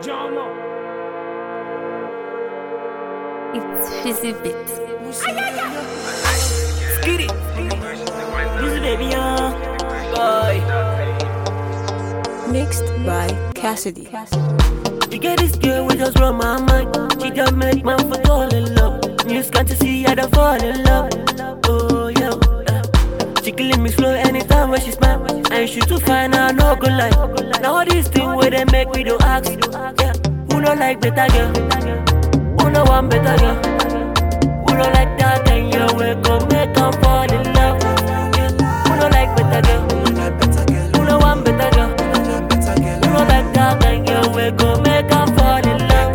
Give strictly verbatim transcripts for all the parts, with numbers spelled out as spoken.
Jama. It's Fizzy Bit. Skitty. This baby, uh, boy. Mixed by Cassidy. You get this girl with just run my mind. She just make man for fall in love. News can't you see I don't fall in love. Oh yeah. Uh, she killing me slow anytime when she smile. And she too fine, I no go lie. Now all these things where they make me do ask. Yeah. Who no like better girl? Who no want better girl? Who no like that and you will go make her fall in love? Yeah. Who no like better girl? Who no want better girl? Who no like that and you will go make her fall in love?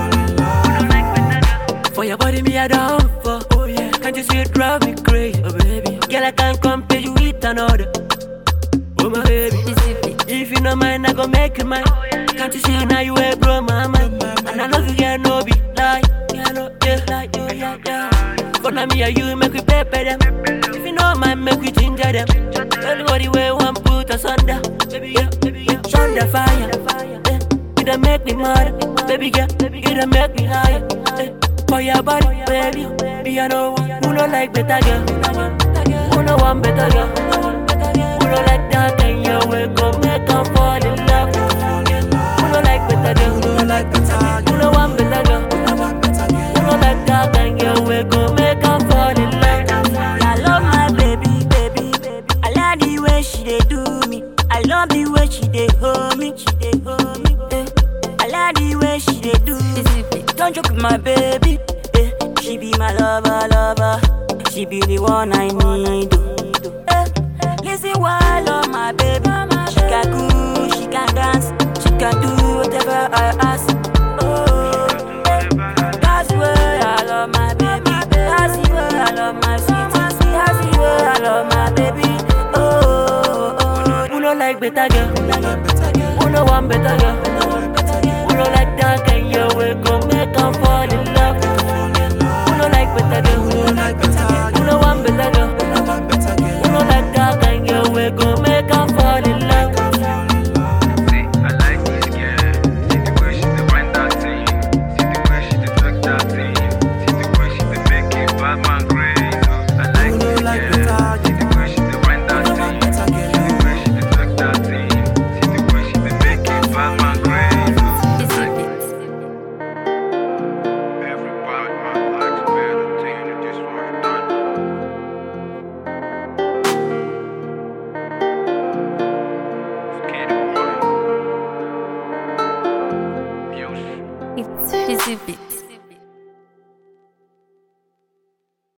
For your body, me I down for. Oh yeah, can't you see it drive me crazy? Oh baby, girl I can't compare you with another. Oh my baby, if you no mind, I gon' make you mine. Can't you see now you a bro, my mind? And I know you get no be like, yeah, no, yeah, like you, yeah, yeah. For now me and you make we pepper them. If you know mind, make we ginger them. Everybody way one put us under, baby, yeah, baby, yeah. Thunder fire, yeah. You done make me mad, baby, yeah. You done make me higher, yeah. For your body, baby, me I know who no like better girl, who no want better girl, who no like that and you will go make her fall in love. Who no like better girl, who no like better girl, who no want better girl, who no like that and you will go make her fall in love. I love my baby, baby, baby. I like the way she dey do me. I love the way she dey hold me, she dey hold me. Eh. I like the way she dey do me. Don't joke with my baby. Eh. She be my lover, lover. She be the one I need. Eh. Listen why I love my baby. She can cool, she can dance, she can do whatever I ask. Oh, eh. That's why I love my baby. That's the way I love my sweetie. That's the way I love my baby. Oh, oh, oh. Who no like better girl, who no want better girl, who no like that and you will go make her fall in love. Who no like better girl, who no want better girl, who no like that and you will go make her fall in love. See, I like this girl. See the way she dey wind that thing. See the way she dey twerk that thing. See the way she dey make it bad man crazy. I like this girl. See the way she dey wind that thing. See the way she dey twerk that thing. See the way she dey make it bad man crazy. Every bad man likes better thing than this one done. Skitty boy. Music. It's Fizzy Bit.